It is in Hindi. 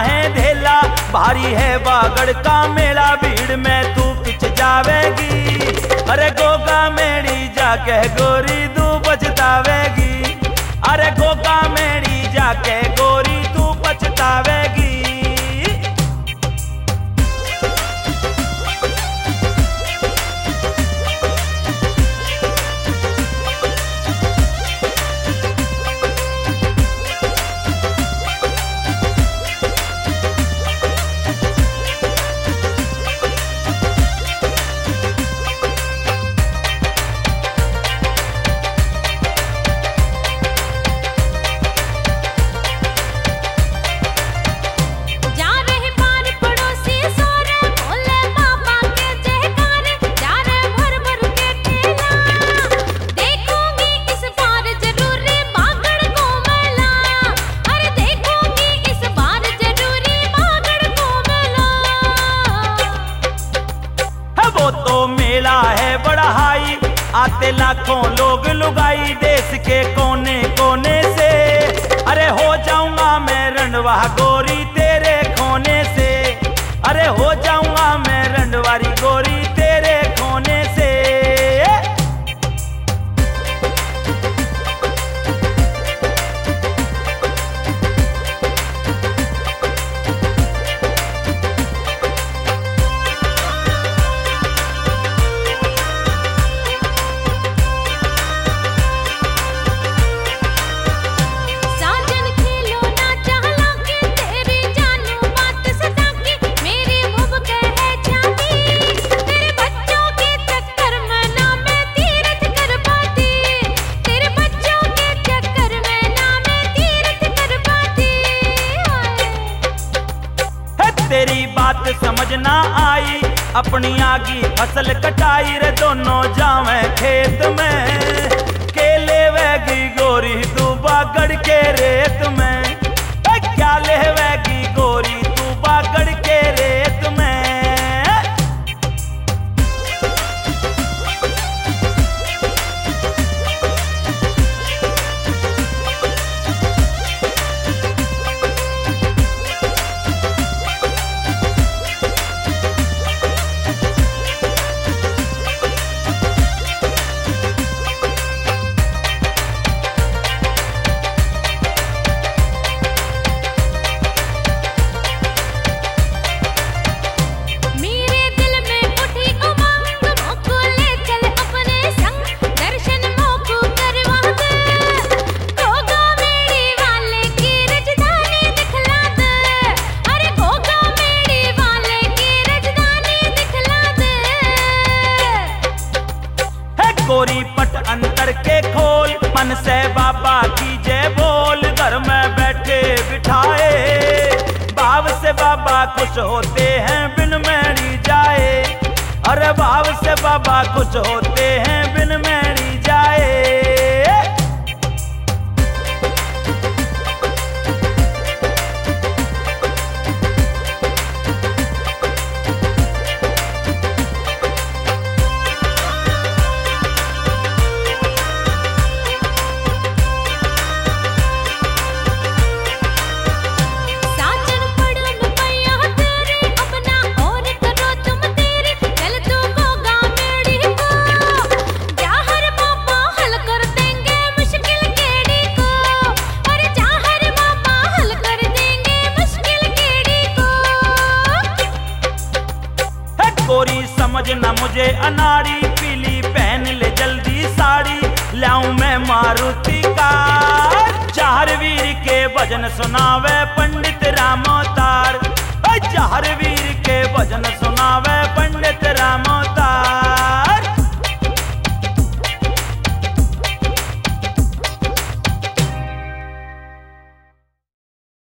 है धेला, भारी है बागड़ का मेला, भीड़ में तू पिछ जावेगी। अरे गोगा मेरी जाके गोरी तू पछतावेगी, अरे गोगा मेरी जाके गोरी तू पछतावेगी। आते लाखों लोग लुगाई देश के कोने कोने से, अरे हो जाऊंगा मैं रंडवा गोरी तेरे खोने से, अरे हो जाऊंगा मैं रंडवारी गोरी तेरे खोने से। तेरी बात समझ ना आई, अपनी आगी फसल कटाई रे दोनों जावे खेत में, केले वेगी गोरी तू बागड़ के रेत में, क्या लेवेगी गोरी तू बागड़ के रेत में। गोरी पट अंतर के खोल, मन से बाबा की जय बोल, घर में बैठे बिठाए, भाव से बाबा खुश होते हैं बिन मेरी जाए, अरे भाव से बाबा खुश होते हैं बिन मेरी जाए। गोरी समझ न मुझे अनाड़ी, पीली पहन ले जल्दी साड़ी, लाऊं मैं मारुति का, चार वीर के भजन सुनावे पंडित रामोता।